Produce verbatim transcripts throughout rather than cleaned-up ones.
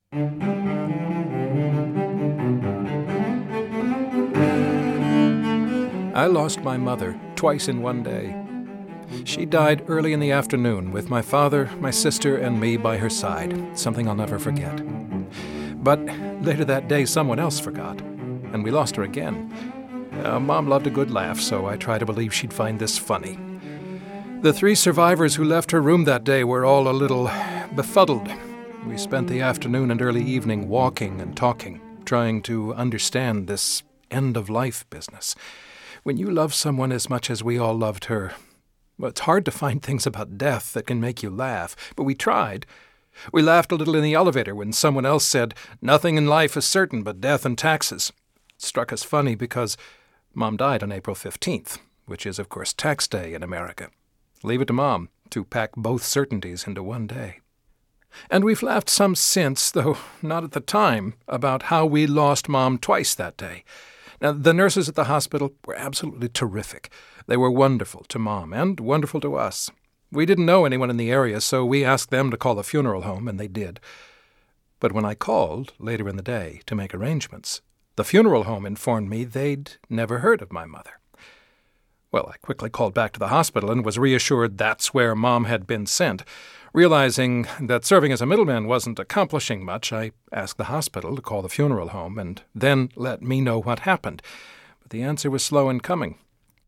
I lost my mother twice in one day. She died early in the afternoon with my father, my sister, and me by her side, something I'll never forget. But later that day, someone else forgot, and we lost her again. Uh, Mom loved a good laugh, so I try to believe she'd find this funny. The three survivors who left her room that day were all a little befuddled. We spent the afternoon and early evening walking and talking, trying to understand this end-of-life business. When you love someone as much as we all loved her, well, it's hard to find things about death that can make you laugh, but we tried. We laughed a little in the elevator when someone else said, "Nothing in life is certain but death and taxes." It struck us funny because Mom died on April fifteenth, which is, of course, tax day in America. Leave it to Mom to pack both certainties into one day. And we've laughed some since, though not at the time, about how we lost Mom twice that day. Now, the nurses at the hospital were absolutely terrific. They were wonderful to Mom and wonderful to us. We didn't know anyone in the area, so we asked them to call the funeral home, and they did. But when I called later in the day to make arrangements, the funeral home informed me they'd never heard of my mother. Well, I quickly called back to the hospital and was reassured that's where Mom had been sent. Realizing that serving as a middleman wasn't accomplishing much, I asked the hospital to call the funeral home and then let me know what happened. But the answer was slow in coming.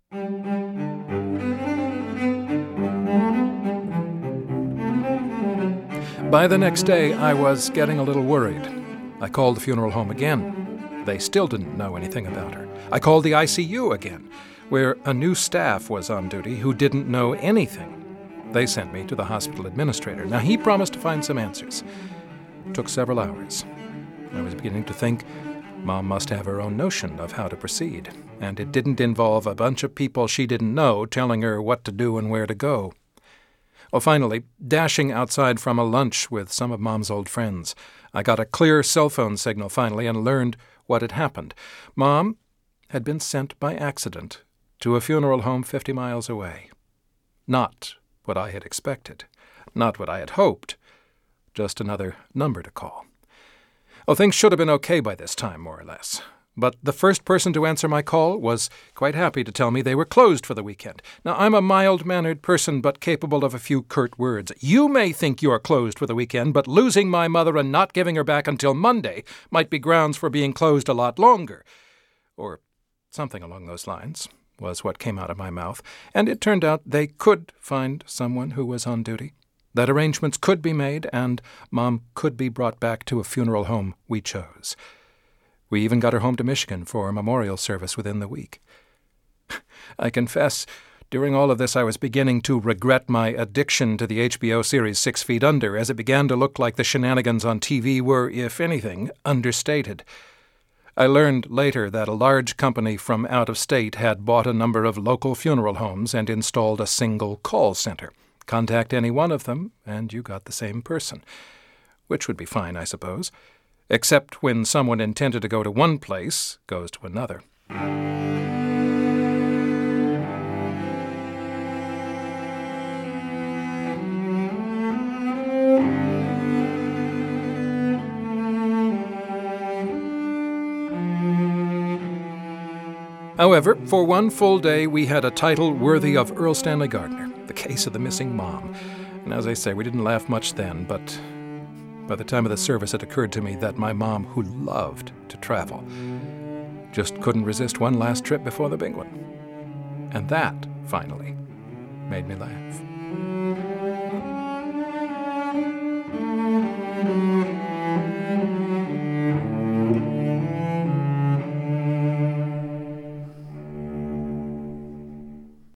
By the next day, I was getting a little worried. I called the funeral home again. They still didn't know anything about her. I called the I C U again, where a new staff was on duty who didn't know anything. They sent me to the hospital administrator. Now, he promised to find some answers. It took several hours. I was beginning to think Mom must have her own notion of how to proceed, and it didn't involve a bunch of people she didn't know telling her what to do and where to go. Well, finally, dashing outside from a lunch with some of Mom's old friends, I got a clear cell phone signal finally and learned what had happened. Mom had been sent by accident to a funeral home fifty miles away. Not what I had expected, not what I had hoped, just another number to call. Well, things should have been okay by this time, more or less. But the first person to answer my call was quite happy to tell me they were closed for the weekend. Now, I'm a mild-mannered person, but capable of a few curt words. You may think you're closed for the weekend, but losing my mother and not giving her back until Monday might be grounds for being closed a lot longer. Or something along those lines was what came out of my mouth, and it turned out they could find someone who was on duty, that arrangements could be made, and Mom could be brought back to a funeral home we chose. We even got her home to Michigan for a memorial service within the week. I confess, during all of this I was beginning to regret my addiction to the H B O series Six Feet Under, as it began to look like the shenanigans on T V were, if anything, understated. I learned later that a large company from out of state had bought a number of local funeral homes and installed a single call center. Contact any one of them, and you got the same person. Which would be fine, I suppose. Except when someone intended to go to one place goes to another. However, for one full day, we had a title worthy of Earl Stanley Gardner, The Case of the Missing Mom. And as I say, we didn't laugh much then, but by the time of the service, it occurred to me that my mom, who loved to travel, just couldn't resist one last trip before the big one. And that, finally, made me laugh.